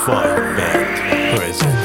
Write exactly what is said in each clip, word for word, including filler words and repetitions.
Fire Band present.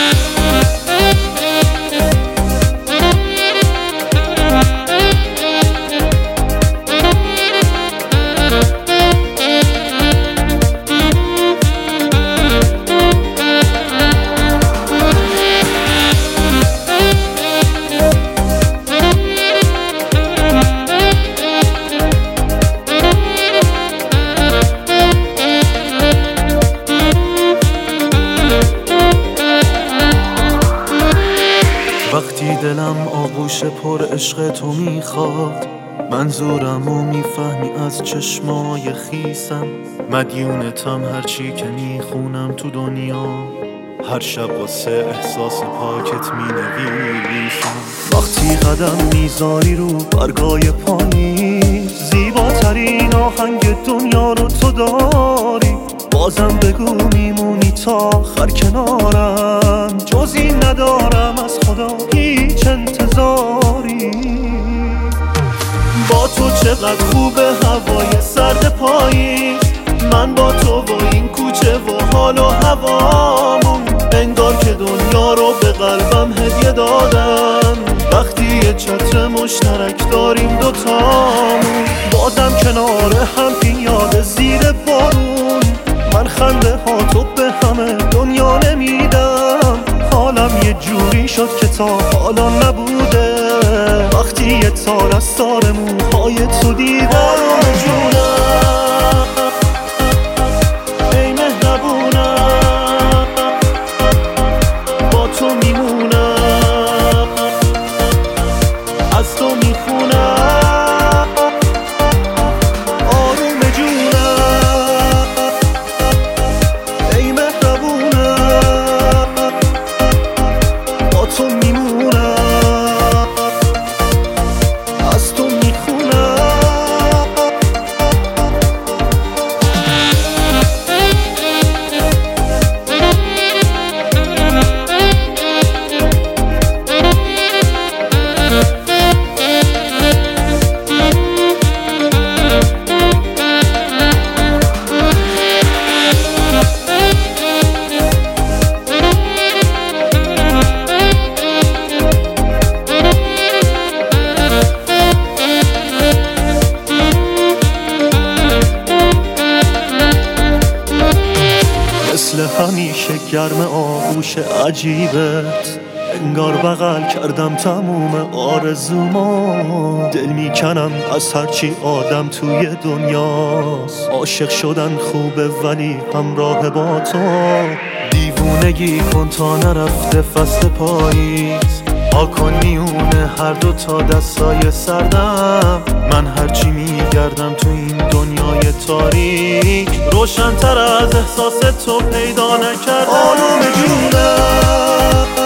وقتی دلم آغوش پر عشق تو میخواد، منظورمو میفهمی از چشمای خیسم. مدیونتم هرچی که میخونم تو دنیا، هر شب واسه احساس پاکت مینویسم. وقتی قدم میذاری رو برگای پاییز، زیباترین آهنگ دنیا رو تو داری. بازم بگو میمونی تا آخر کنارم، جزی ندارم از خدا هیچ انتظاری. با تو چقدر خوبه هوای سرد پاییز، من با تو و این کوچه و حال و هوامون. انگار که دنیا رو به قلبم هدیه دادم، وقتی یه چتر مشترک داریم دوتامون. بازم کنار هم این یاد زیر بارون، من خنده ها تو به همه دنیا نمیدم. حالم یه جوری شد که تا حالا نبوده، وقتی یه تار از تار موهای تو دیدم. جونم ای مهربونم، با تو میمونم، از تو میخونم. آروم جونم ای مهربونم، با تو میمونم، از تو میخونم. مثل همیشه گرم آغوش عجیبت، انگار بغل کردم تموم آرزوما. دل میکنم از هرچی آدم توی دنیاست، عاشق شدن خوبه ولی همراه با تو. دیوونگی کن تا نرفته فصل پاییز، ها کن میونه هر دو تا دستای سردم. من هرچی میگردم تو این دنیای تاریک، روشن‌تر از احساس تو پیدا نکردم. آروم جونم